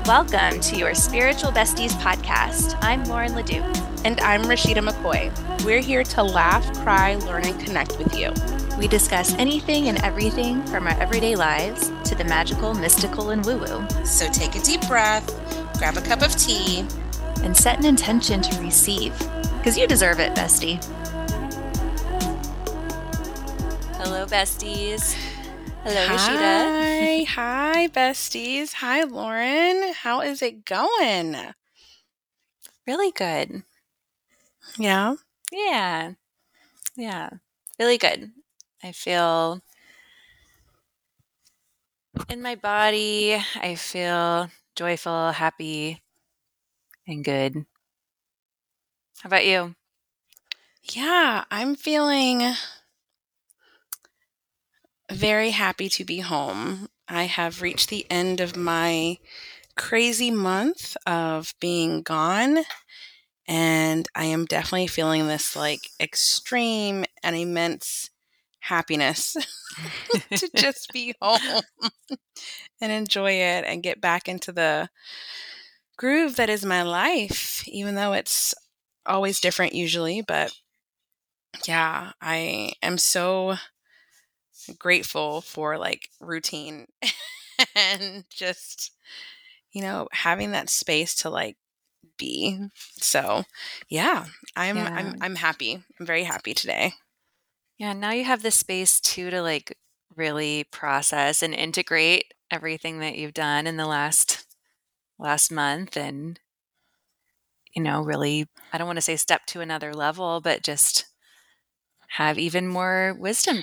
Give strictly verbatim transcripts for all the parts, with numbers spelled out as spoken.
Welcome to your Spiritual Besties podcast. I'm Lauren Ledoux. And I'm Rashida McCoy. We're here to laugh, cry, learn, and connect with you. We discuss anything and everything from our everyday lives to the magical, mystical, and woo-woo. So take a deep breath, grab a cup of tea, and set an intention to receive, because you deserve it, bestie. Hello, besties. Hello, Rashida. Hi, hi, besties. Hi, Lauren. How is it going? Really good. Yeah? Yeah. Yeah. Really good. I feel in my body, I feel joyful, happy, and good. How about you? Yeah, I'm feeling very happy to be home. I have reached the end of my crazy month of being gone, and I am definitely feeling this like extreme and immense happiness to just be home and enjoy it and get back into the groove that is my life, even though it's always different usually. But yeah, I am so grateful for like routine and just, you know, having that space to like be. So yeah, I'm Yeah. I'm I'm happy. I'm very happy today. Yeah, now you have the space too to like really process and integrate everything that you've done in the last last month and you know, really I don't want to say step to another level, but just have even more wisdom.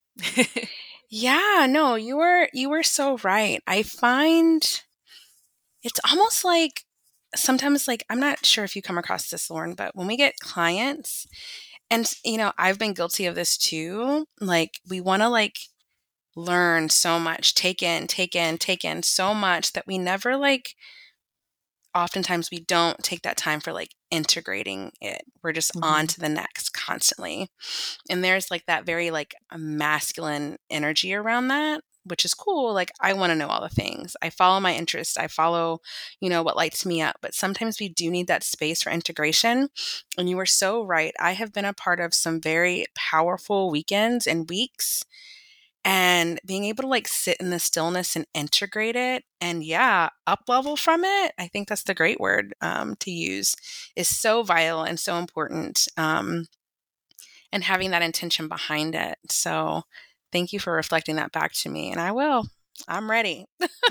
Yeah, no, you were you were so right. I find it's almost like sometimes like I'm not sure if you come across this, Lauren, but when we get clients and you know, I've been guilty of this too, like we want to like learn so much, take in, take in, take in so much that we never like oftentimes we don't take that time for like integrating it. We're just Mhm. on to the next constantly. And there's like that very like a masculine energy around that, which is cool. Like I want to know all the things. I follow my interests. I follow, you know, what lights me up. But sometimes we do need that space for integration. And you were so right. I have been a part of some very powerful weekends and weeks. And being able to like sit in the stillness and integrate it and yeah, up level from it, I think that's the great word um, to use, is so vital and so important. Um, and having that intention behind it. So thank you for reflecting that back to me. And I will. I'm ready.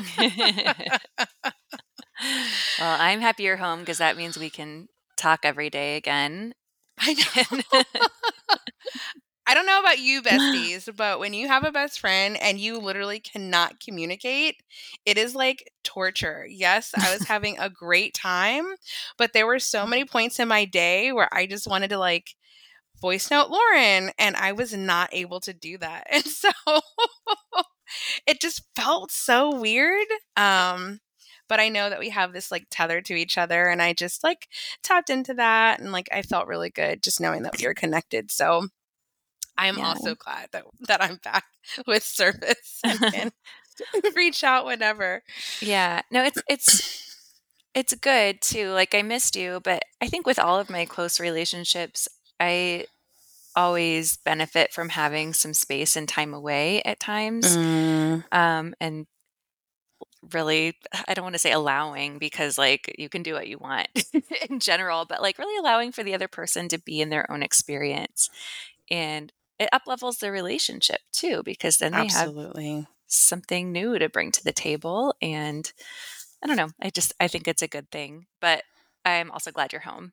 Well, I'm happy you're home because that means we can talk every day again. I know. I don't know about you, besties, but when you have a best friend and you literally cannot communicate, it is like torture. Yes, I was having a great time, but there were so many points in my day where I just wanted to like voice note Lauren, and I was not able to do that. And so it just felt so weird. Um, but I know that we have this like tether to each other, and I just like tapped into that, and like I felt really good just knowing that we were connected. So I'm Yeah. also glad that that I'm back with service and can reach out whenever. Yeah. No, it's it's it's good too. Like I missed you, but I think with all of my close relationships, I always benefit from having some space and time away at times. Mm, Um, and really, I don't want to say allowing because like you can do what you want in general, but like really allowing for the other person to be in their own experience. And it up levels the relationship too, because then they have absolutely. something new to bring to the table. And I don't know, I just, I think it's a good thing, but I'm also glad you're home.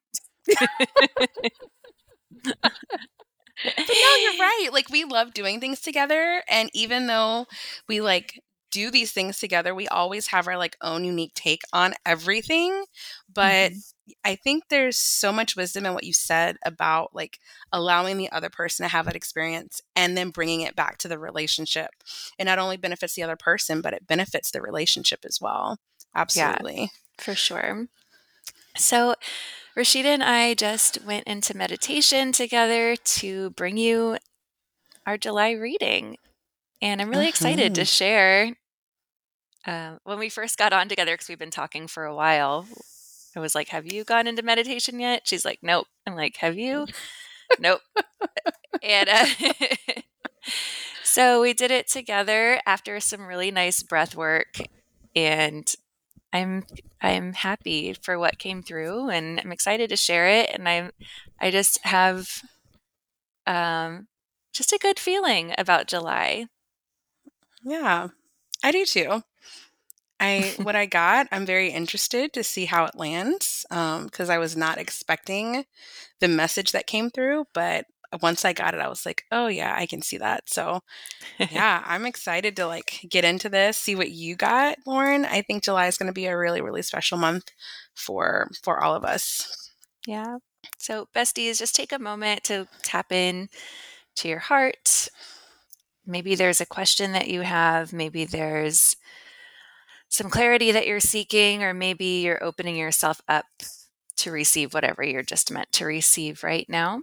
But no, you're right. Like we love doing things together, and even though we like do these things together, we always have our like own unique take on everything. But Mhm. I think there's so much wisdom in what you said about like allowing the other person to have that experience and then bringing it back to the relationship. It not only benefits the other person, but it benefits the relationship as well. Yeah, Absolutely. for sure. So Rashida and I just went into meditation together to bring you our July reading. And I'm really excited to Mhm. share Uh, when we first got on together, because we've been talking for a while, I was like, "Have you gone into meditation yet?" She's like, "Nope." I'm like, "Have you?" "Nope." And uh, so we did it together after some really nice breath work, and I'm I'm happy for what came through, and I'm excited to share it. And I'm I just have um, just a good feeling about July. Yeah, I do too. I what I got, I'm very interested to see how it lands, um, because I was not expecting the message that came through, but once I got it, I was like, "Oh, yeah, I can see that." So, yeah, I'm excited to, like, get into this, see what you got, Lauren. I think July is gonna be a really, really special month for for all of us. Yeah. So, besties, just take a moment to tap in to your heart. Maybe there's a question that you have. Maybe there's some clarity that you're seeking, or maybe you're opening yourself up to receive whatever you're just meant to receive right now.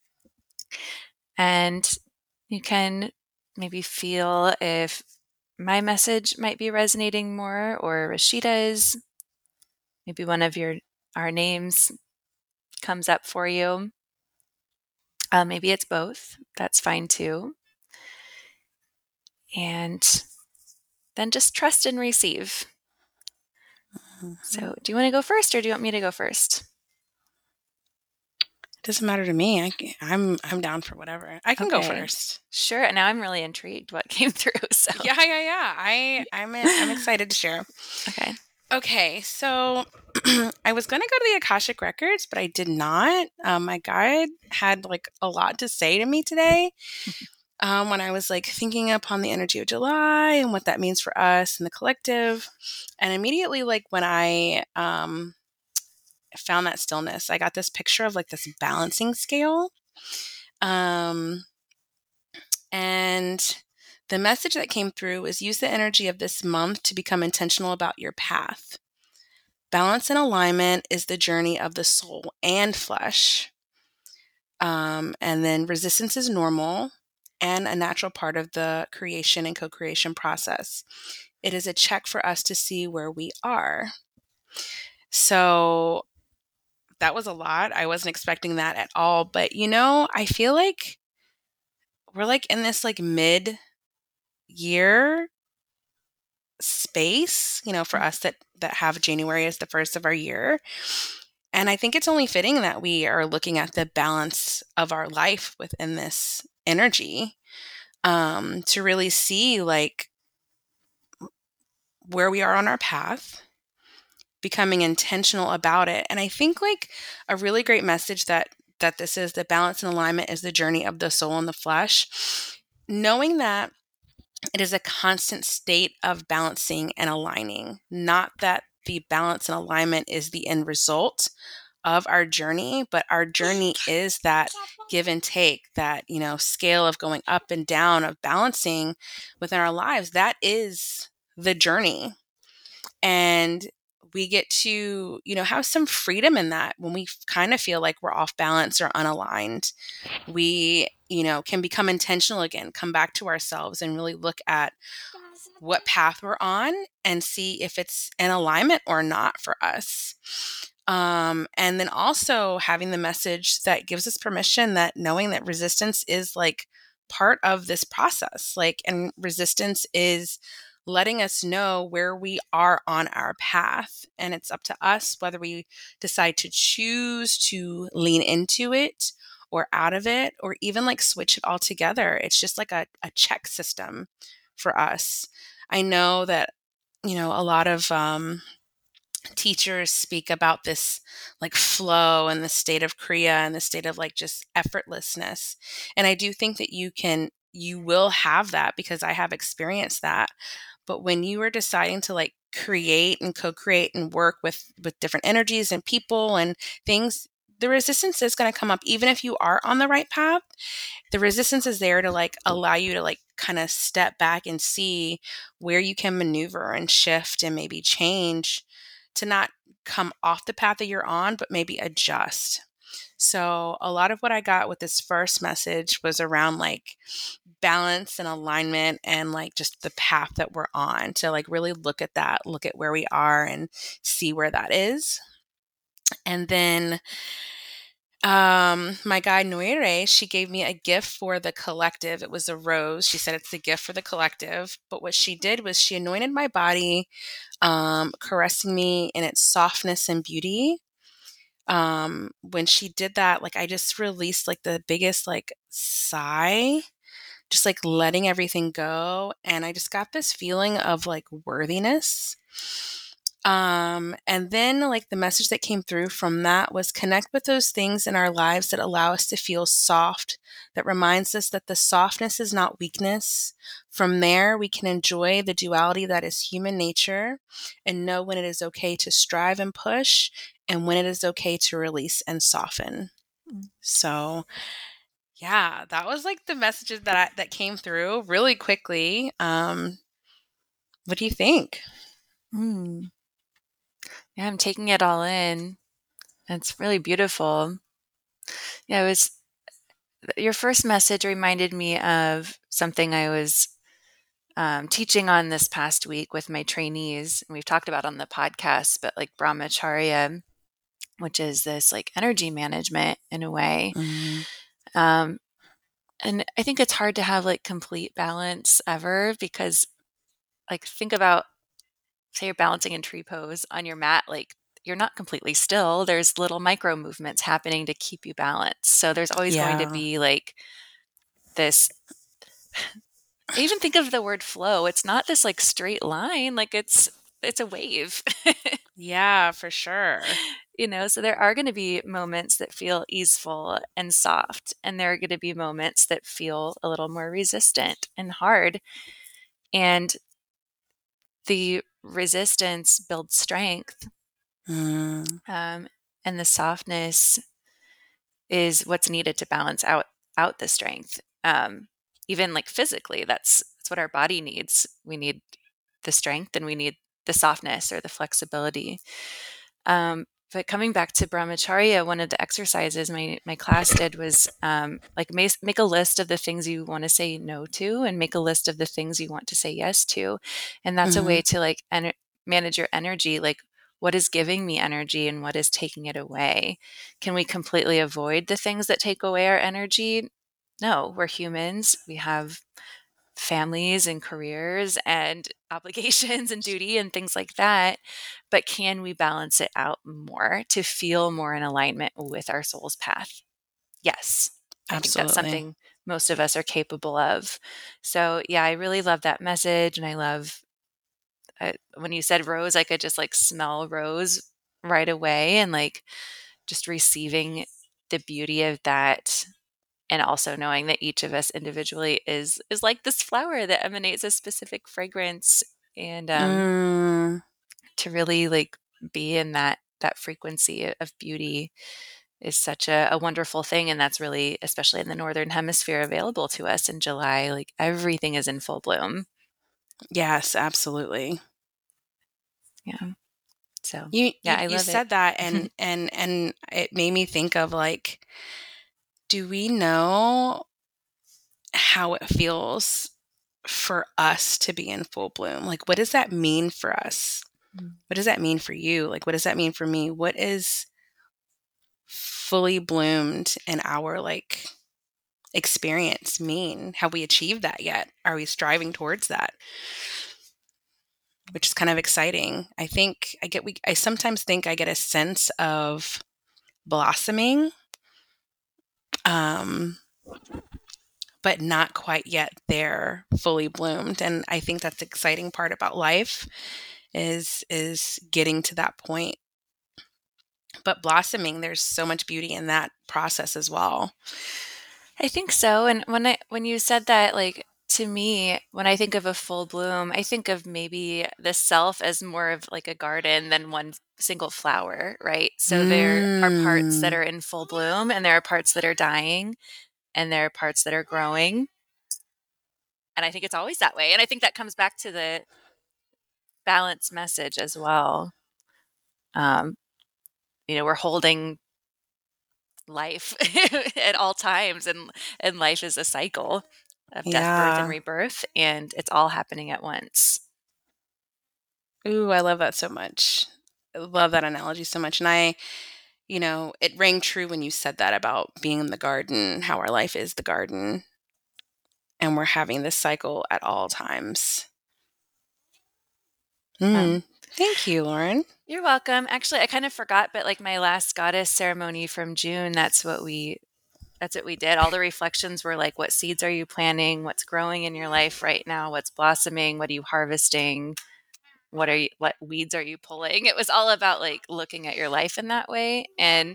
And you can maybe feel if my message might be resonating more or Rashida's. Maybe one of your our names comes up for you. Uh, maybe it's both. That's fine too. And then just trust and receive. Mhm. So, do you want to go first, or do you want me to go first? Doesn't matter to me. I ca I'm I'm down for whatever. I can go Okay. first. Sure. Now I'm really intrigued what came through. So, Yeah, yeah, yeah. I I'm e I'm excited to share. okay. Okay, so I was gonna go to the Akashic Records, but I did not. Um, my guide had like a lot to say to me today. Um, when I was like thinking upon the energy of July and what that means for us and the collective, and immediately like when I um found that stillness, I got this picture of like this balancing scale. Um, and the message that came through was use the energy of this month to become intentional about your path. Balance and alignment is the journey of the soul and flesh. Um, and then resistance is normal and a natural part of the creation and co creation process. It is a check for us to see where we are. So that was a lot. I wasn't expecting that at all. But, you know, I feel like we're like in this like mid year space, you know, for us that that have January as the first of our year. And I think it's only fitting that we are looking at the balance of our life within this energy, um, to really see like where we are on our path, becoming intentional about it. And I think like a really great message that that this is the balance and alignment is the journey of the soul and the flesh. Knowing that it is a constant state of balancing and aligning, not that the balance and alignment is the end result of our journey, but our journey is that give and take, that, you know, scale of going up and down, of balancing within our lives. That is the journey. And we get to, you know, have some freedom in that when we kind of feel like we're off balance or unaligned. We, you know, can become intentional again, come back to ourselves and really look at what path we're on and see if it's in alignment or not for us. Um, and then also having the message that gives us permission, that knowing that resistance is like part of this process, like, and resistance is letting us know where we are on our path. And it's up to us whether we decide to choose to lean into it or out of it, or even like switch it all together. It's just like a, a check system for us. I know that, you know, a lot of um, teachers speak about this like flow and the state of Kriya and the state of like just effortlessness. And I do think that you can, you will have that because I have experienced that. But when you are deciding to like create and co-create and work with with different energies and people and things, the resistance is going to come up even if you are on the right path. The resistance is there to like allow you to like kind of step back and see where you can maneuver and shift and maybe change to not come off the path that you're on, but maybe adjust. So a lot of what I got with this first message was around like balance and alignment and like just the path that we're on, to like really look at that, look at where we are and see where that is. And then um, my guide Noire, she gave me a gift for the collective. It was a rose. She said it's a gift for the collective. But what she did was she anointed my body, um, caressing me in its softness and beauty. Um, when she did that, like I just released like the biggest like sigh, just like letting everything go. And I just got this feeling of like worthiness. Um, and then like the message that came through from that was connect with those things in our lives that allow us to feel soft, that reminds us that the softness is not weakness. From there, we can enjoy the duality that is human nature and know when it is okay to strive and push and when it is okay to release and soften. Mm. So yeah, that was like the messages that I, that came through really quickly. Um, what do you think? Mm. Yeah, I'm taking it all in. It's really beautiful. Yeah, it was your first message reminded me of something I was um, teaching on this past week with my trainees. And we've talked about on the podcast, but like brahmacharya, which is this like energy management in a way. Mm, Um, and I think it's hard to have like complete balance ever because, like, think about, say you're balancing in tree pose on your mat, like you're not completely still. There's little micro movements happening to keep you balanced. So there's always going to yeah. be like this. I even think of the word flow. It's not this like straight line, like it's it's a wave. Yeah, for sure. You know, so there are going to be moments that feel easeful and soft, and there are going to be moments that feel a little more resistant and hard. And the resistance builds strength, Mm, um, and the softness is what's needed to balance out out the strength. Um, even like physically, that's that's what our body needs. We need the strength, and we need the softness or the flexibility. Um, but coming back to brahmacharya, one of the exercises my my class did was um, like make, make a list of the things you want to say no to, and make a list of the things you want to say yes to, and that's a way mhm, to like en- manage your energy. Like, what is giving me energy and what is taking it away? Can we completely avoid the things that take away our energy? No, we're humans. We have families and careers and obligations and duty and things like that. But can we balance it out more to feel more in alignment with our soul's path? Yes. I think that's absolutely. something most of us are capable of. So, yeah, I really love that message. And I love uh, when you said rose, I could just like smell rose right away, and like just receiving the beauty of that, and also knowing that each of us individually is is like this flower that emanates a specific fragrance, and um Mm, to really like be in that that frequency of beauty is such a, a wonderful thing. And that's really, especially in the northern hemisphere, available to us in July. Like everything is in full bloom. yes, absolutely. Yeah, so You, yeah, you I you love it. said that, and and and it made me think of like, do we know how it feels for us to be in full bloom? Like, what does that mean for us? Mm. What does that mean for you? Like, what does that mean for me? What is fully bloomed in our like experience mean? Have we achieved that yet? Are we striving towards that? Which is kind of exciting. I think I get we I sometimes think I get a sense of blossoming, um, but not quite yet there fully bloomed. And I think that's the exciting part about life is is getting to that point. But blossoming, there's so much beauty in that process as well. I think so. And when I when you said that, like to me, when I think of a full bloom, I think of maybe the self as more of like a garden than one single flower, right? So there are parts that Mm, are in full bloom, and there are parts that are dying, and there are parts that are growing. And I think it's always that way. And I think that comes back to the balance message as well. Um, you know, we're holding life at all times, and and life is a cycle. of death, birth, and Yeah. rebirth, and it's all happening at once. Ooh, I love that so much. I love that analogy so much. And I, you know, it rang true when you said that about being in the garden, how our life is the garden, and we're having this cycle at all times. Um, Mm. Thank you, Lauren. you're welcome. Actually, I kind of forgot, but like my last goddess ceremony from June, that's what we that's what we did. All the reflections were like, what seeds are you planting? What's growing in your life right now? What's blossoming? What are you harvesting? What are you what weeds are you pulling? It was all about like looking at your life in that way. And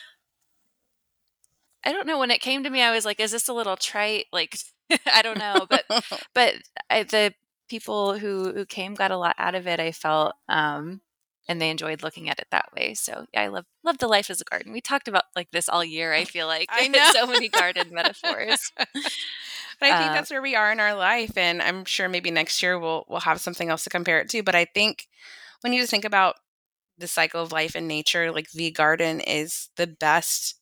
I don't know, when it came to me, I was like, is this a little trite? Like, I don't know, but but I, the people who who came got a lot out of it, I felt, um, and they enjoyed looking at it that way. So yeah, I love love the life as a garden. We talked about like this all year. I feel like I know. so many garden metaphors. But I think Uh, that's where we are in our life, and I'm sure maybe next year we'll we'll have something else to compare it to. But I think when you just think about the cycle of life and nature, like the garden is the best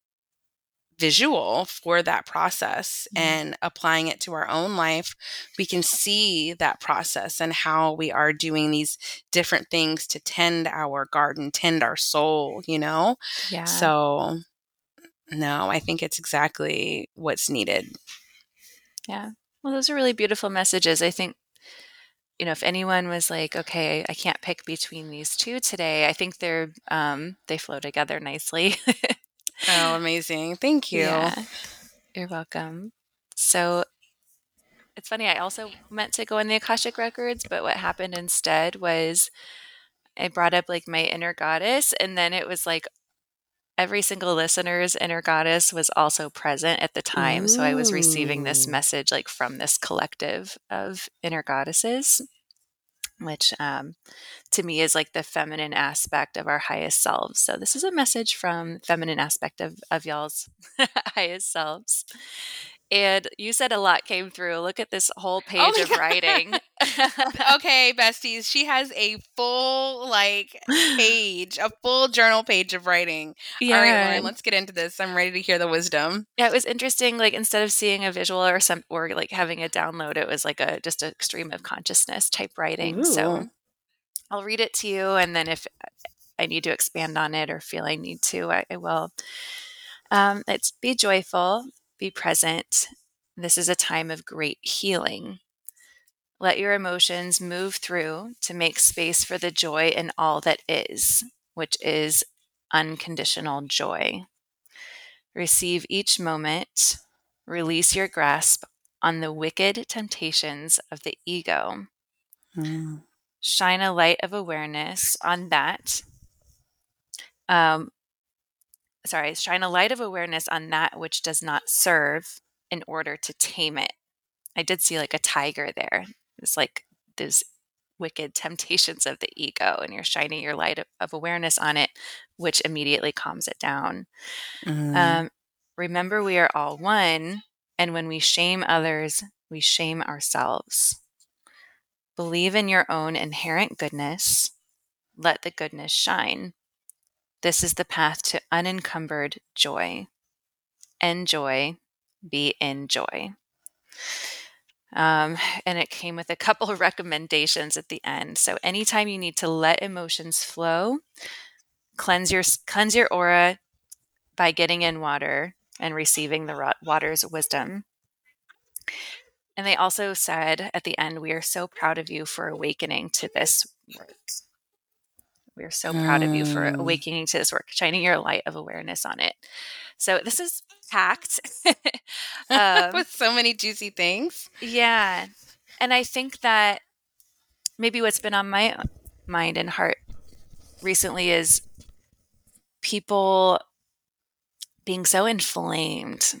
visual for that process, mm, and applying it to our own life, we can see that process and how we are doing these different things to tend our garden, tend our soul, you know? yeah, So, no, I think it's exactly what's needed. yeah. Well, those are really beautiful messages. I think, you know, if anyone was like, okay, I can't pick between these two today, I think they're um, they flow together nicely. Oh, amazing. Thank you. Yeah, you're welcome. So it's funny, I also meant to go in the Akashic Records, but what happened instead was I brought up like my inner goddess, and then it was like every single listener's inner goddess was also present at the time. So I was receiving this Ooh. message like from this collective of inner goddesses, which um, to me is like the feminine aspect of our highest selves. So this is a message from feminine aspect of, of y'all's highest selves. And you said a lot came through. Look at this whole Oh page of my writing. god. Okay, besties, she has a full like page, a full journal page of writing. All right, Yeah. Lauren, let's get into this. I'm ready to hear the wisdom. Yeah, it was interesting. Like instead of seeing a visual or some or like having a download, it was like a just a stream of consciousness type writing. Ooh. So I'll read it to you, and then if I need to expand on it or feel I need to, I, I will. Um, it's be joyful, be present. This is a time of great healing. Let your emotions move through to make space for the joy in all that is, which is unconditional joy. Receive each moment, release your grasp on the wicked temptations of the ego. Mm. Shine a light of awareness on that. Um, sorry, shine a light of awareness on that which does not serve in order to tame it. I did see like a tiger there. It's like those wicked temptations of the ego, and you're shining your light of, of awareness on it, which immediately calms it down. Mm. Um, remember, we are all one, and when we shame others, we shame ourselves. Believe in your own inherent goodness. Let the goodness shine. This is the path to unencumbered joy. Enjoy, be in joy. Um, and it came with a couple of recommendations at the end. So anytime you need to let emotions flow, cleanse your cleanse your aura by getting in water and receiving the water's wisdom. And they also said at the end, we are so proud of you for awakening to this work. We are so proud of you for Mm. awakening to this work, shining your light of awareness on it. So this is packed. um, With so many juicy things. yeah. And I think that maybe what's been on my mind and heart recently is people being so inflamed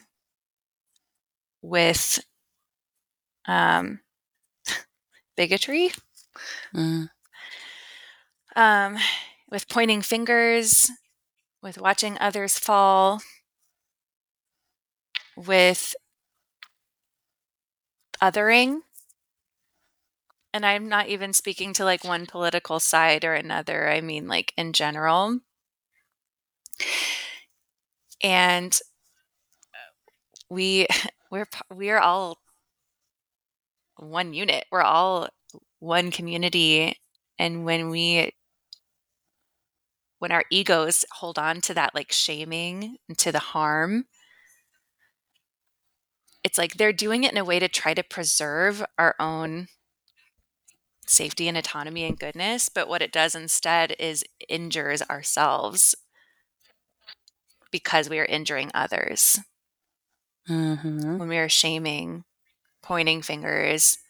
with um, bigotry, Mm. um, with pointing fingers, with watching others fall, with othering. And I'm not even speaking to like one political side or another. I mean, like in general. And we we're we are all one unit. We're all one community. And when we, when our egos hold on to that like shaming and to the harm, it's like they're doing it in a way to try to preserve our own safety and autonomy and goodness. But what it does instead is injures ourselves because we are injuring others. Mm-hmm. When we are shaming, pointing fingers,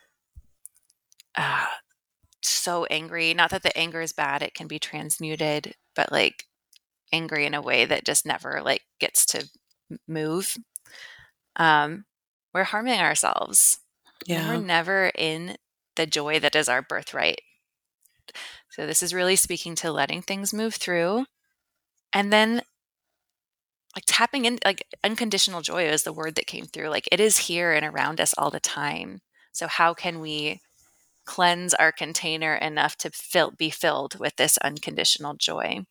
uh, so angry. Not that the anger is bad, it can be transmuted, but like angry in a way that just never like gets to move. Um, we're harming ourselves. And then we're Yeah. never in the joy that is our birthright. So this is really speaking to letting things move through, and then like tapping in, like unconditional joy is the word that came through. Like it is here and around us all the time. So how can we cleanse our container enough to fill, be filled with this unconditional joy?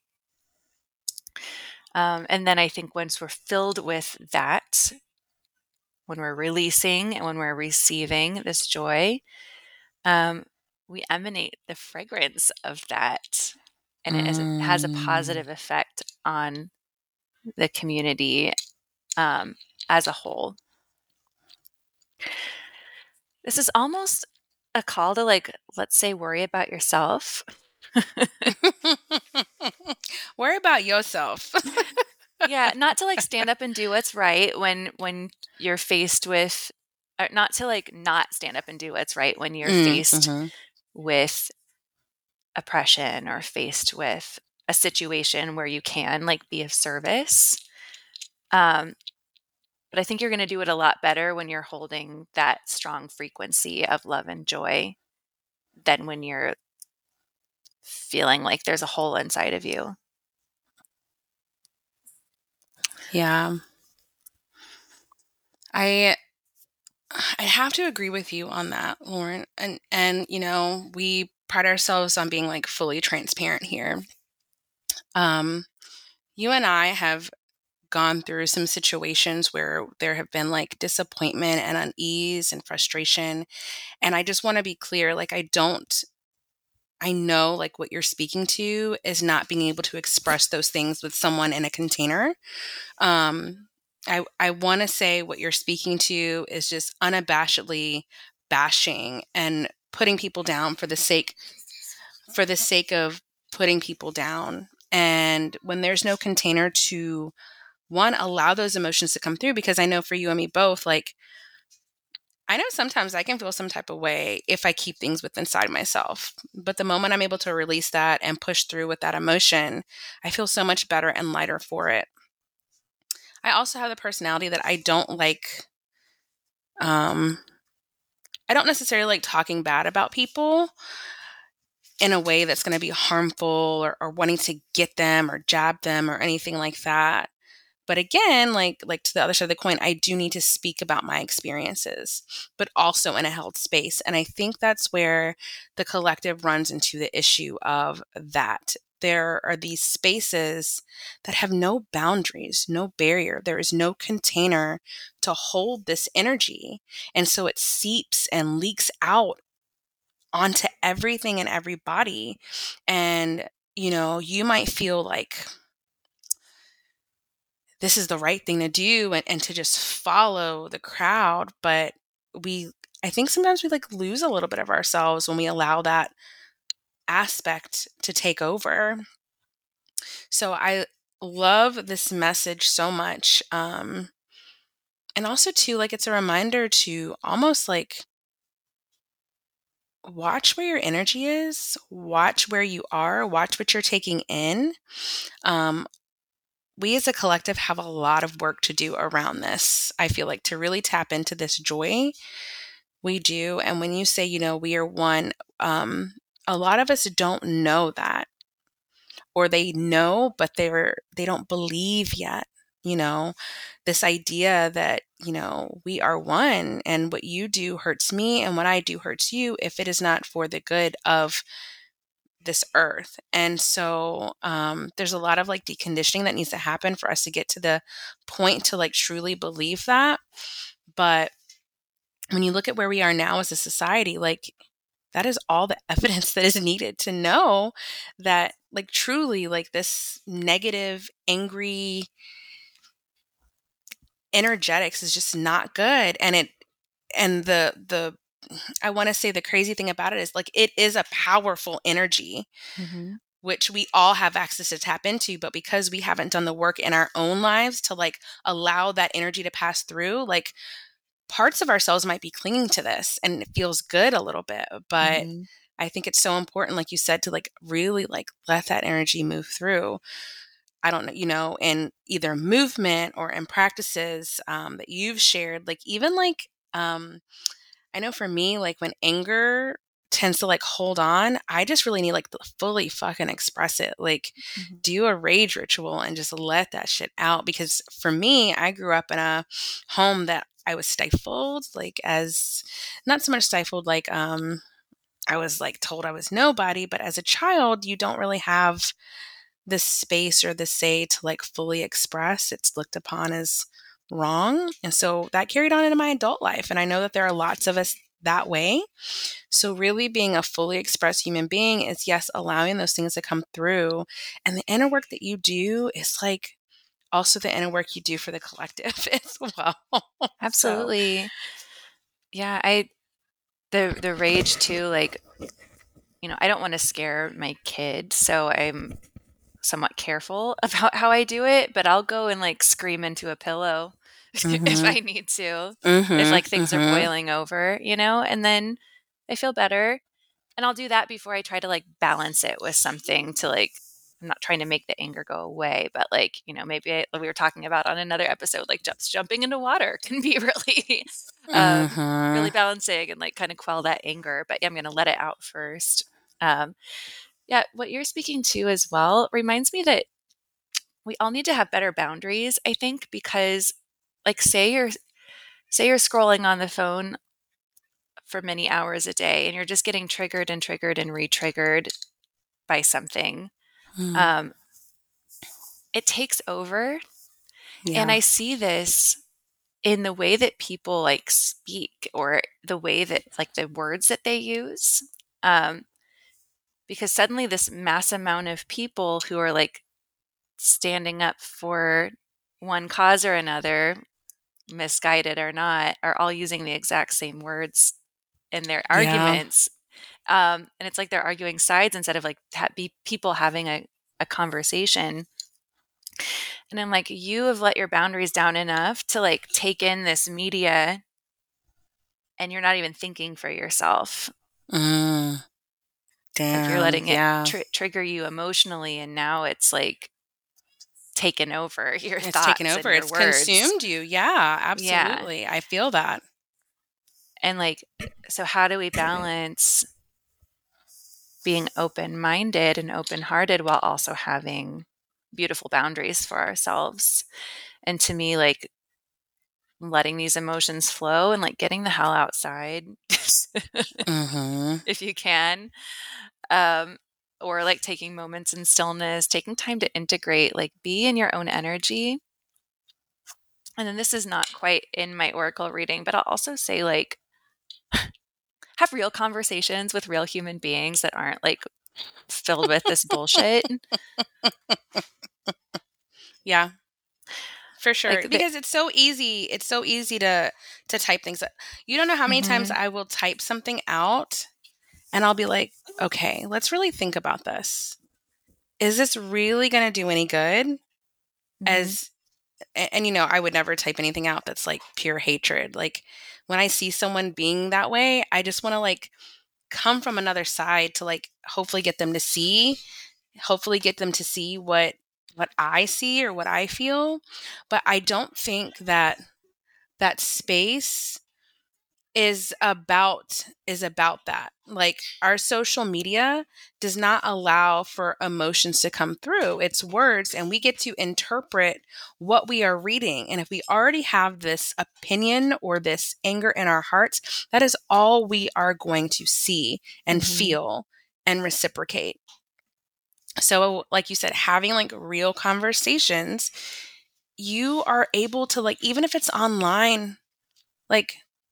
Um, and then I think once we're filled with that, when we're releasing and when we're receiving this joy, um, we emanate the fragrance of that. And it, is, it has a Mm. positive effect on the community um, as a whole. This is almost a call to, like, let's say, worry about yourself. Worry about yourself. Yeah, not to like stand up and do what's right when when you're faced with, or not to like not stand up and do what's right when you're Mm, faced mm-hmm. with oppression or faced with a situation where you can like be of service. Um, but I think you're going to do it a lot better when you're holding that strong frequency of love and joy than when you're feeling like there's a hole inside of you. Yeah. I I have to agree with you on that, Lauren. And and you know, we pride ourselves on being like fully transparent here. Um, you and I have gone through some situations where there have been like disappointment and unease and frustration. And I just want to be clear, like I don't I know like what you're speaking to is not being able to express those things with someone in a container. Um, I I want to say what you're speaking to is just unabashedly bashing and putting people down for the sake for the sake of putting people down. And when there's no container to one allow those emotions to come through, because I know for you and me both, like I know sometimes I can feel some type of way if I keep things within inside myself. But the moment I'm able to release that and push through with that emotion, I feel so much better and lighter for it. I also have the personality that I don't like um I don't necessarily like talking bad about people in a way that's going to be harmful or, or wanting to get them or jab them or anything like that. But again, like like to the other side of the coin, I do need to speak about my experiences, but also in a held space. And I think that's where the collective runs into the issue of that. There are these spaces that have no boundaries, no barrier. There is no container to hold this energy. And so it seeps and leaks out onto everything and everybody. And, you know, you might feel like, this is the right thing to do and, and to just follow the crowd. But we, I think sometimes we like lose a little bit of ourselves when we allow that aspect to take over. So I love this message so much. Um, and also, too, like it's a reminder to almost like watch where your energy is, watch where you are, watch what you're taking in. Um, we as a collective have a lot of work to do around this. I feel like to really tap into this joy, we do. And when you say, you know, we are one, um, a lot of us don't know that, or they know, but they're they don't believe yet. You know, this idea that, you know, we are one and what you do hurts me and what I do hurts you if it is not for the good of this earth. And so um, there's a lot of like deconditioning that needs to happen for us to get to the point to like truly believe that. But when you look at where we are now as a society, like that is all the evidence that is needed to know that like truly like this negative, angry energetics is just not good. And it and the the I want to say the crazy thing about it is like it is a powerful energy Mhm. which we all have access to tap into, but because we haven't done the work in our own lives to like allow that energy to pass through, like parts of ourselves might be clinging to this and it feels good a little bit, but Mhm. I think it's so important, like you said, to like really like let that energy move through. I don't know, you know, in either movement or in practices um, that you've shared, like even like um, I know for me, like when anger tends to like hold on, I just really need like to fully fucking express it. Like Mhm. do a rage ritual and just let that shit out. Because for me, I grew up in a home that I was stifled, like as not so much stifled, like um I was like told I was nobody, but as a child, you don't really have this space or the say to like fully express. It's looked upon as wrong. And so that carried on into my adult life. And I know that there are lots of us that way. So, really being a fully expressed human being is, yes, allowing those things to come through. And the inner work that you do is like also the inner work you do for the collective as well. So, Absolutely. Yeah, I the the rage too, like, you know, I don't wanna scare my kid, so I'm somewhat careful about how I do it, but I'll go and, like, scream into a pillow if mhm, I need to, if, mhm, like, things are mhm, boiling over, you know, and then I feel better, and I'll do that before I try to, like, balance it with something to, like I'm not trying to make the anger go away, but, like, you know, maybe I like we were talking about on another episode, like, just jumping into water can be really, um, really mhm, balancing and, like, kinda quell that anger, but, yeah, I'm gonna let it out first. Um, yeah, what you're speaking to as well reminds me that we all need to have better boundaries, I think, because, like, say you're say you're scrolling on the phone for many hours a day and you're just getting triggered and triggered and re-triggered by something, mhm. um, it takes over, and Yeah. I see this in the way that people, like, speak or the way that like, the words that they use, um, because suddenly this mass amount of people who are, like, standing up for one cause or another, misguided or not, are all using the exact same words in their Yeah. arguments, um, and it's like they're arguing sides instead of, like, ha be people having a a conversation. And I'm like, "You have let your boundaries down enough to, like, take in this media, and you're not even thinking for yourself." Mm, Like, you're damn. letting it Yeah. tr trigger you emotionally, and now it's, like, taken over your It's taken thoughts and over. your It's words. consumed you. Yeah, Yeah, absolutely. I feel that. and, like, so how do we balance being open-minded and open-hearted while also having beautiful boundaries for ourselves? And to me, like, letting these emotions flow and, like, getting the hell outside Mhm. if you can, um, or, like, taking moments in stillness, taking time to integrate, like, be in your own energy. And then this is not quite in my oracle reading, but I'll also say, like, have real conversations with real human beings that aren't, like, filled with this bullshit. Yeah, for sure. Like, the Because it's so easy. It's so easy to to type things up. You don't know how many times Mhm, I will type something out and I'll be like, "Okay, let's really think about this. Is this really going to do any good?" mhm, As and, and you know, I would never type anything out that's like pure hatred. Like when I see someone being that way, I just want to like come from another side to like hopefully get them to see hopefully get them to see what what I see or what I feel. But I don't think that that space is about is about that. Like our social media does not allow for emotions to come through. It's words and we get to interpret what we are reading. And if we already have this opinion or this anger in our hearts, that is all we are going to see and mhm, feel and reciprocate. So, like you said, having like real conversations, you are able to like even if it's online, like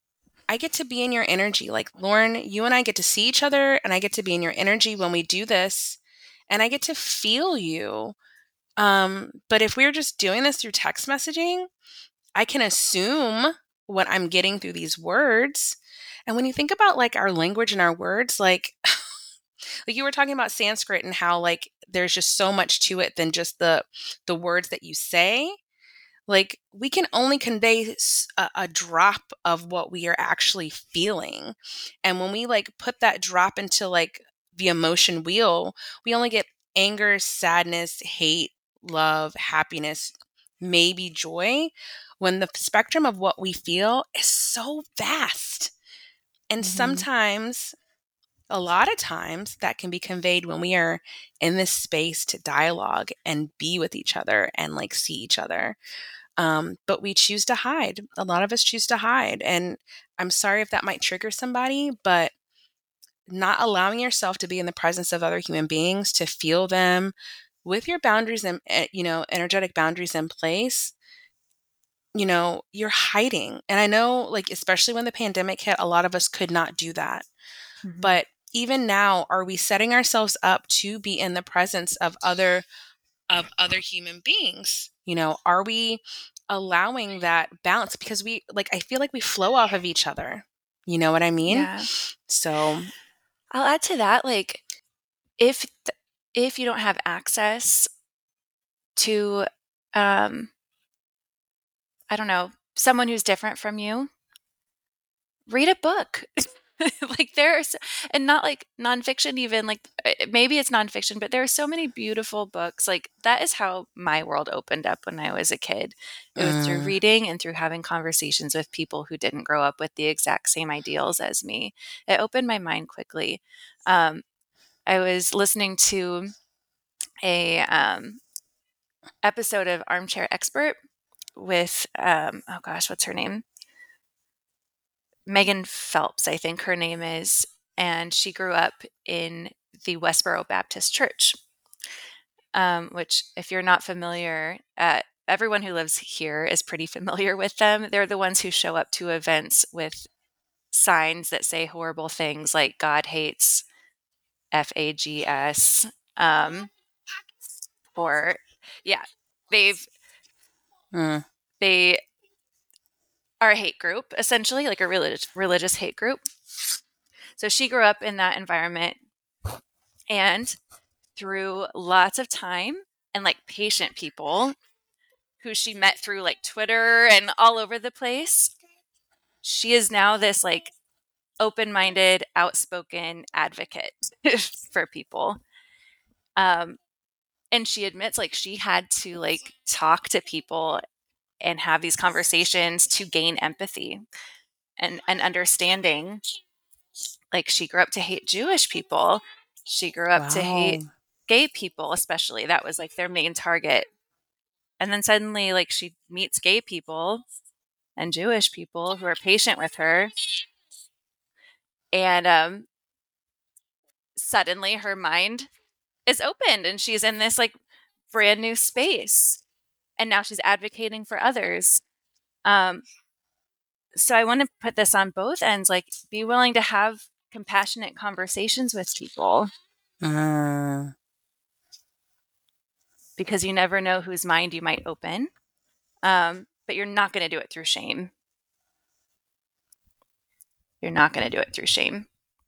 I get to be in your energy. Like, Lauren, you and I get to see each other, and I get to be in your energy when we do this, and I get to feel you. Um, but if we're just doing this through text messaging, I can assume what I'm getting through these words. And when you think about like our language and our words, like like you were talking about Sanskrit and how like there's just so much to it than just the the words that you say. Like, we can only convey s- a, a drop of what we are actually feeling. And when we like put that drop into like the emotion wheel, we only get anger, sadness, hate, love, happiness, maybe joy, when the spectrum of what we feel is so vast. And Mm-hmm. sometimes, a lot of times, that can be conveyed when we are in this space to dialogue and be with each other and like see each other. Um, but we choose to hide. A lot of us choose to hide. And I'm sorry if that might trigger somebody, but not allowing yourself to be in the presence of other human beings, to feel them with your boundaries and, eh, you know, energetic boundaries in place, you know, you're hiding. And I know, like, especially when the pandemic hit, a lot of us could not do that. Mm-hmm. But even now, are we setting ourselves up to be in the presence of other of other human beings? You know, are we allowing that balance? Because we like, I feel like we flow off of each other. You know what I mean? Yeah. So, I'll add to that, like, if th- if you don't have access to, um, I don't know, someone who's different from you, read a book. Like, there's, and not like nonfiction, even like uh, maybe it's nonfiction, but there are so many beautiful books. Like, that is how my world opened up when I was a kid. It was through mm, reading and through having conversations with people who didn't grow up with the exact same ideals as me. It opened my mind quickly. Um, I was listening to a um, episode of Armchair Expert with um, oh gosh, what's her name? Megan Phelps, I think her name is, and she grew up in the Westboro Baptist Church, um, which, if you're not familiar, uh, everyone who lives here is pretty familiar with them. They're the ones who show up to events with signs that say horrible things like "God hates," F A G S, um, or yeah, they've mm, they are a hate group, essentially, like a religious religious hate group. So she grew up in that environment, and through lots of time and like patient people who she met through like Twitter and all over the place, she is now this like open-minded, outspoken advocate for people. Um, and she admits like she had to like talk to people and have these conversations to gain empathy and, and understanding. Like, she grew up to hate Jewish people. She grew up to hate wow. gay people, especially. That was like their main target. And then suddenly, like, she meets gay people and Jewish people who are patient with her. And um, suddenly her mind is opened and she's in this like brand new space. And now she's advocating for others. Um, so I want to put this on both ends, like, be willing to have compassionate conversations with people, Mm, because you never know whose mind you might open. Um, but you're not going to do it through shame. You're not going to do it through shame.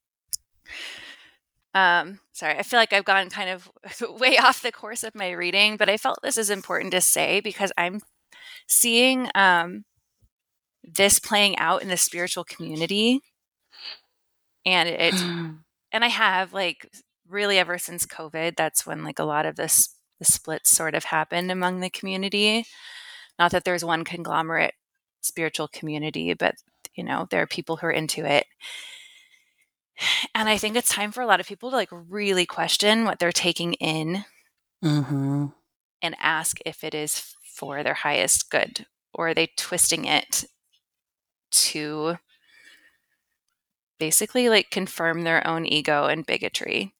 Um, sorry, I feel like I've gone kind of way off the course of my reading, but I felt this is important to say because I'm seeing um, this playing out in the spiritual community, and it, and I have like really ever since COVID. That's when like a lot of this the splits sort of happened among the community. Not that there's one conglomerate spiritual community, but you know there are people who are into it. And I think it's time for a lot of people to like really question what they're taking in mm-hmm. and ask if it is for their highest good, or are they twisting it to basically like confirm their own ego and bigotry.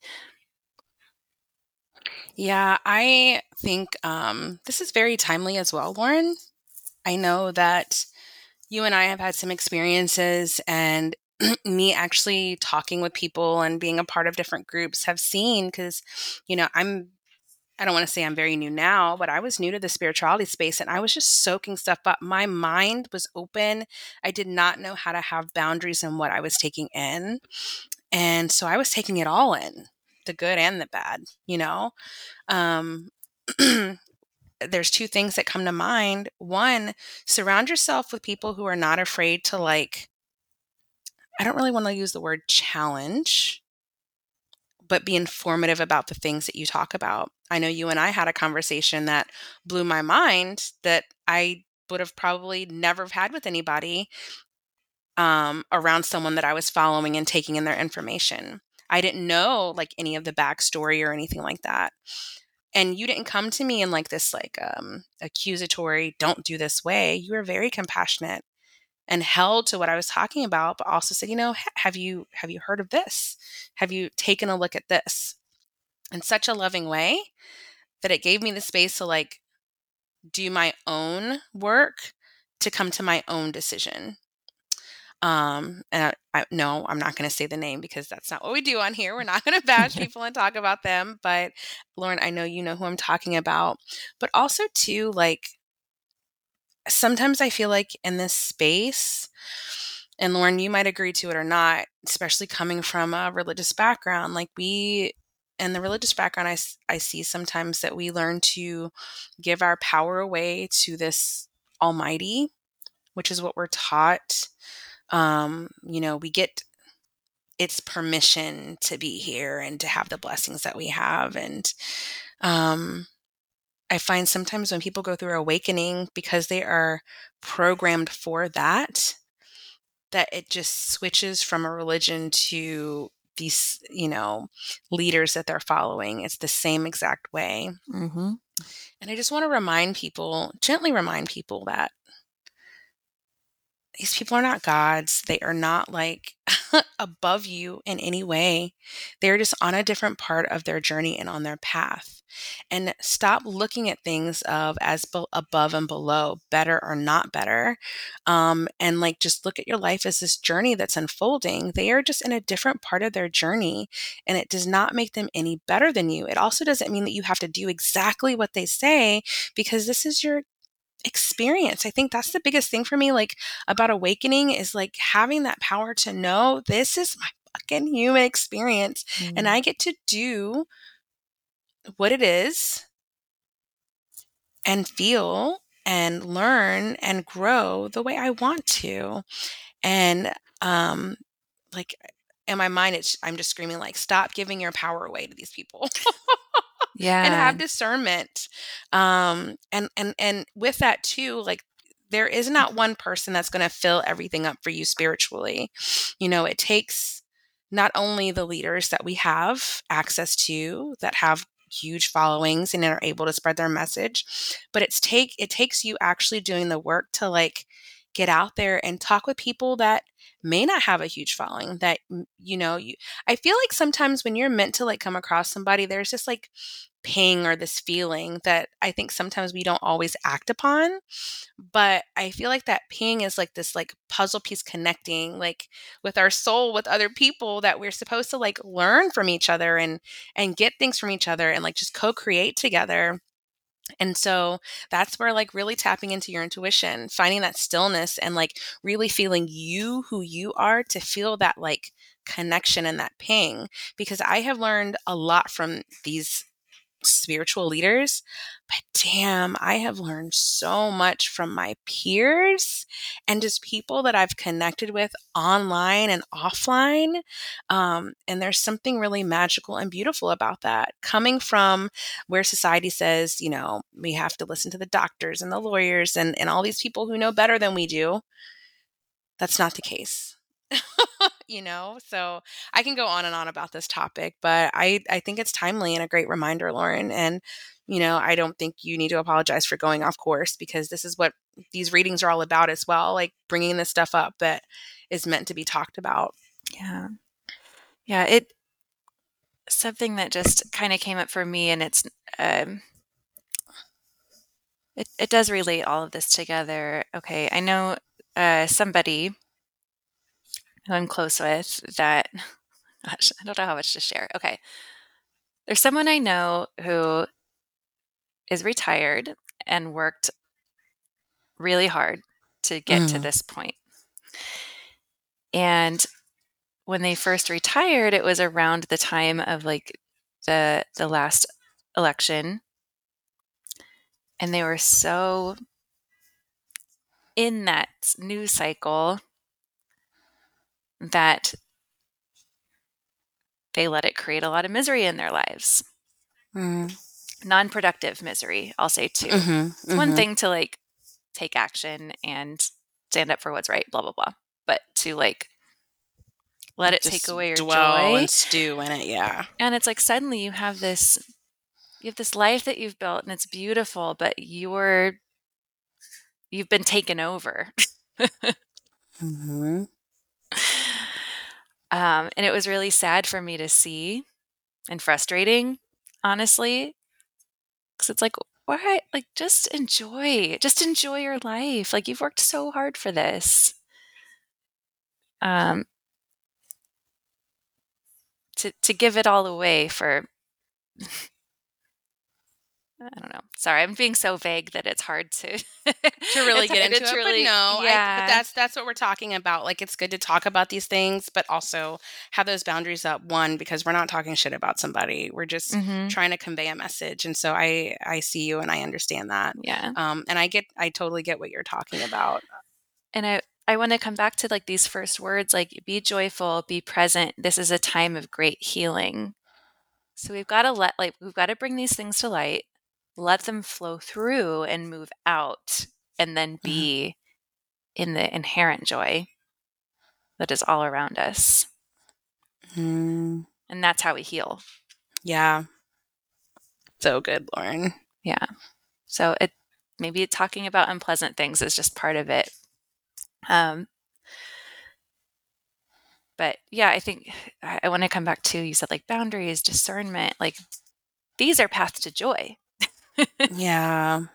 Yeah, I think um, this is very timely as well, Lauren. I know that you and I have had some experiences, and me actually talking with people and being a part of different groups have seen, because, you know, I'm, I don't want to say I'm very new now, but I was new to the spirituality space and I was just soaking stuff up. My mind was open. I did not know how to have boundaries in what I was taking in. And so I was taking it all in, the good and the bad, you know? Um, there's two things that come to mind. One, surround yourself with people who are not afraid to, like, I don't really want to use the word challenge, but be informative about the things that you talk about. I know you and I had a conversation that blew my mind that I would have probably never had with anybody, um, around someone that I was following and taking in their information. I didn't know like any of the backstory or anything like that. And you didn't come to me in like this like um accusatory, don't do this way. You were very compassionate and held to what I was talking about, but also said, you know, "Ha- have you have you heard of this? Have you taken a look at this?" In such a loving way that it gave me the space to like do my own work, to come to my own decision. Um, and I, I no, I'm not going to say the name because that's not what we do on here. We're not going to bash people and talk about them. But Lauren, I know you know who I'm talking about. But also too, like sometimes I feel like in this space, and Lauren, you might agree to it or not, especially coming from a religious background, like we, in the religious background, I, s- I see sometimes that we learn to give our power away to this Almighty, which is what we're taught. Um, you know, we get its permission to be here and to have the blessings that we have. And um, I find sometimes when people go through awakening because they are programmed for that, that it just switches from a religion to these, you know, leaders that they're following. It's the same exact way. Mm-hmm. And I just want to remind people, gently remind people that these people are not gods. They are not like above you in any way. They're just on a different part of their journey and on their path. And stop looking at things of as be- above and below, better or not better. Um, and like just look at your life as this journey that's unfolding. They are just in a different part of their journey, and it does not make them any better than you. It also doesn't mean that you have to do exactly what they say, because this is your experience. I think that's the biggest thing for me, like about awakening, is like having that power to know this is my fucking human experience and Mm. I get to do what it is and feel and learn and grow the way I want to. And um like in my mind it's I'm just screaming like, stop giving your power away to these people. And Yeah. have discernment. Um, and and and with that too, like there is not one person that's going to fill everything up for you spiritually. You know, it takes not only the leaders that we have access to that have huge followings and are able to spread their message, but it's take it takes you actually doing the work to like get out there and talk with people that may not have a huge following, that mm, you know you I feel like sometimes when you're meant to like come across somebody, there's just like ping or this feeling that I think sometimes we don't always act upon. But I feel like that ping is like this like puzzle piece connecting like with our soul with other people, that we're supposed to like learn from each other and and get things from each other and like just co-create together. And so that's where like really tapping into your intuition, finding that stillness and like really feeling you who you are, to feel that like connection and that ping. Because I have learned a lot from these spiritual leaders, but damn, I have learned so much from my peers and just people that I've connected with online and offline. Um, and there's something really magical and beautiful about that, coming from where society says, you know, we have to listen to the doctors and the lawyers and, and all these people who know better than we do. That's not the case. You know, so I can go on and on about this topic, but I I think it's timely and a great reminder, Lauren. And you know, I don't think you need to apologize for going off course, because this is what these readings are all about as well, like bringing this stuff up that is meant to be talked about. Yeah. Yeah. It something that just kind of came up for me, and it's um, it it does relate all of this together. Okay, I know. uh, somebody who I'm close with that, gosh, I don't know how much to share. Okay. There's someone I know who is retired and worked really hard to get to Mm. this point. And when they first retired, it was around the time of like the the last election, and they were so in that news cycle that they let it create a lot of misery in their lives. Mm. Non-productive misery, I'll say too. Mm-hmm. It's one Mm-hmm. thing to like take action and stand up for what's right, blah, blah, blah. But to like let it take Just away your dwell joy. and stew in it. Yeah. And it's like suddenly you have this you have this life that you've built and it's beautiful, but you're you've been taken over. Mm-hmm. Um, and it was really sad for me to see and frustrating, honestly, because it's like, why? Like, just enjoy, just enjoy your life. Like, you've worked so hard for this. Um, to to give it all away for I don't know. Sorry, I'm being so vague that it's hard to To really it's get hard to into it, but truly, no, I but yeah. that's that's what we're talking about. Like, it's good to talk about these things, but also have those boundaries up. One, because we're not talking shit about somebody. We're just Mhm. trying to convey a message. And so I I see you and I understand that. Yeah. Um, and I get I totally get what you're talking about. And I I want to come back to like these first words, like be joyful, be present. This is a time of great healing. So we've got to let like we've got to bring these things to light, let them flow through and move out, and then Mhm. be in the inherent joy that is all around us. Mm, And that's how we heal. yeah. So good, Lauren. Yeah. So it maybe talking about unpleasant things is just part of it. Um, but yeah, I think I, I want to come back to you said like boundaries, discernment, like these are paths to joy. Yeah.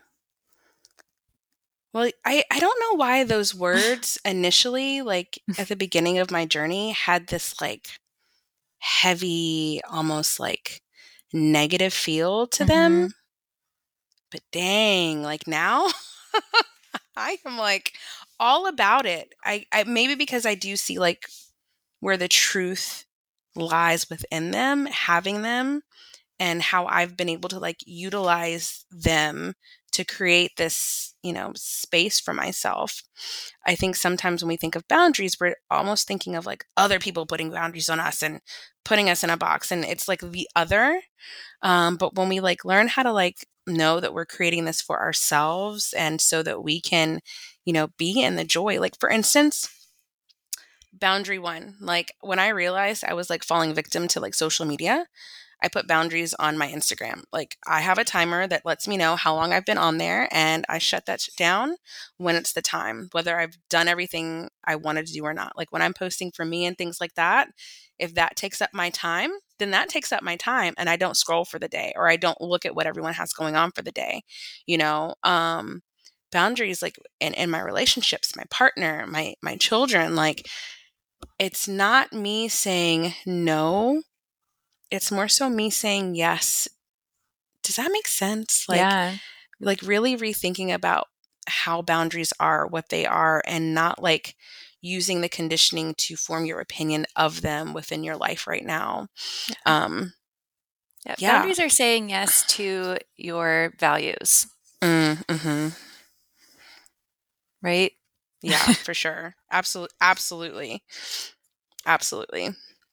Well, I I don't know why those words initially, like at the beginning of my journey, had this like heavy, almost like negative feel to Mm-hmm. them. But dang, like now I am like all about it. I, I maybe because I do see like where the truth lies within them, having them, and how I've been able to like utilize them to create this, you know, space for myself. I think sometimes when we think of boundaries, we're almost thinking of like other people putting boundaries on us and putting us in a box, and it's like the other. Um, but when we like learn how to like know that we're creating this for ourselves and so that we can, you know, be in the joy. Like for instance, boundary one, like when I realized I was like falling victim to like social media, I put boundaries on my Instagram. Like I have a timer that lets me know how long I've been on there and I shut that shit down when it's the time, whether I've done everything I wanted to do or not. Like when I'm posting for me and things like that, if that takes up my time, then that takes up my time and I don't scroll for the day or I don't look at what everyone has going on for the day. You know, um boundaries like in, in my relationships, my partner, my my children, like it's not me saying no, it's more so me saying yes. Does that make sense? Like Yeah. like really rethinking about how boundaries are, what they are, and not like using the conditioning to form your opinion of them within your life right now. Yeah. Um, Yeah. yeah. Boundaries are saying yes to your values, Mm, mhm. right? Yeah, for sure. Absolutely. Absolutely. Absolutely.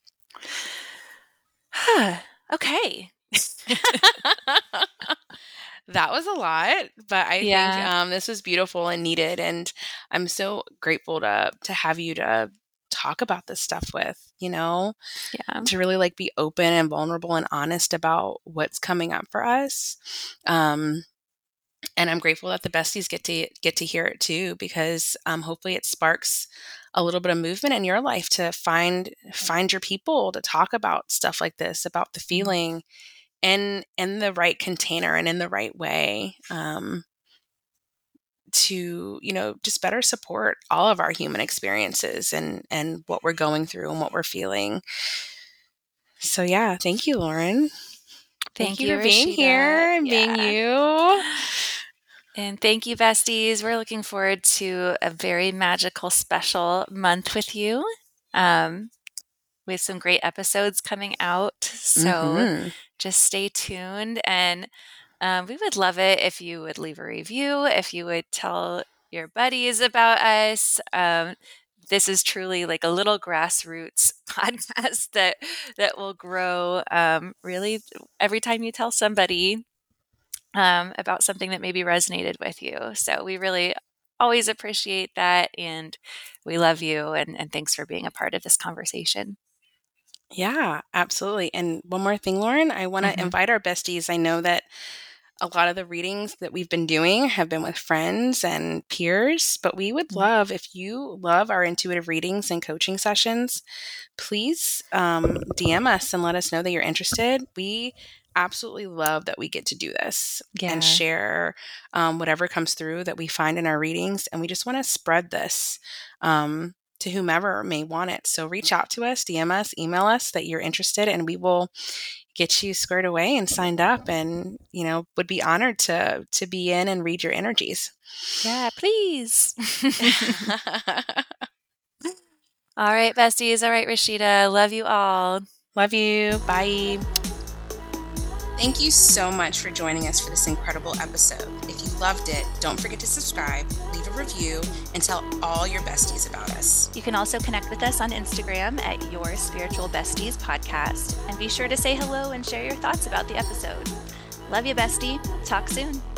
Okay. That was a lot, but I think Yeah. um, this was beautiful and needed, and I'm so grateful to to have you to talk about this stuff with, you know, Yeah. to really like be open and vulnerable and honest about what's coming up for us. Um, and I'm grateful that the besties get to get to hear it too, because um, hopefully it sparks a little bit of movement in your life to find find your people to talk about stuff like this, about the Mm. feeling in in the right container and in the right way, um, to, you know, just better support all of our human experiences and, and what we're going through and what we're feeling. So yeah, thank you, Lauren. Thank, Thank you you, for being Rashida. here and being Yeah. you. And thank you, besties. We're looking forward to a very magical, special month with you. Um, we have some great episodes coming out. So Mhm. just stay tuned. And um, we would love it if you would leave a review, if you would tell your buddies about us. Um, this is truly like a little grassroots podcast that that will grow um, really every time you tell somebody um, about something that maybe resonated with you. So we really always appreciate that, and we love you, and, and thanks for being a part of this conversation. Yeah, absolutely. And one more thing, Lauren, I want to Mhm. invite our besties. I know that a lot of the readings that we've been doing have been with friends and peers, but we would Mm. love, if you love our intuitive readings and coaching sessions, please um, D M us and let us know that you're interested. We absolutely love that we get to do this and Yeah. share um, whatever comes through that we find in our readings. And we just want to spread this um, to whomever may want it. So reach out to us, D M us, email us that you're interested, and we will get you squared away and signed up, and you know would be honored to to be in and read your energies. Yeah, please. All right, besties. All right, Rashida. Love you all. Love you. Bye. Thank you so much for joining us for this incredible episode. If you loved it, don't forget to subscribe, leave a review, and tell all your besties about us. You can also connect with us on Instagram at Your Spiritual Besties Podcast. And be sure to say hello and share your thoughts about the episode. Love you, bestie. Talk soon.